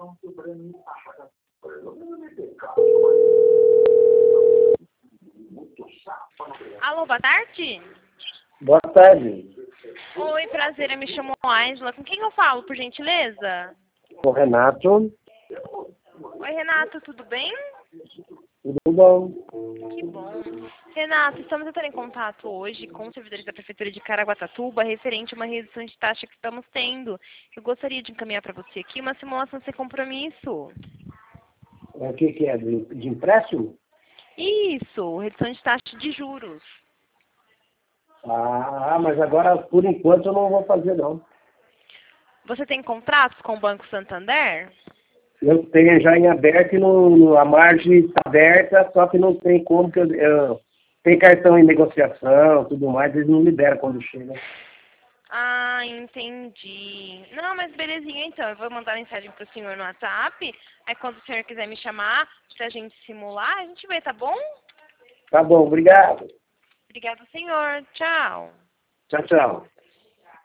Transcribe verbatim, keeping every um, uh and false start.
Alô, boa tarde. Boa tarde. Oi, prazer, eu me chamo Aisla. Com quem eu falo, por gentileza? O Renato. Oi, Renato, tudo bem? Tudo bom? Que bom. Renato, estamos entrando em contato hoje com os servidores da Prefeitura de Caraguatatuba referente a uma redução de taxa que estamos tendo. Eu gostaria de encaminhar para você aqui uma simulação sem compromisso. O que, que é? De, de empréstimo? Isso, redução de taxa de juros. Ah, mas agora, por enquanto, eu não vou fazer, não. Você tem contratos com o Banco Santander? Eu tenho já em aberto e no, a margem está aberta, só que não tem como, que eu, eu tem cartão em negociação, tudo mais, eles não liberam quando chega. Ah, entendi. Não, mas belezinha então. Eu vou mandar mensagem pro senhor no WhatsApp. Aí quando o senhor quiser me chamar pra gente simular, a gente vê, tá bom? Tá bom, obrigado. Obrigada, senhor. Tchau. Tchau, tchau.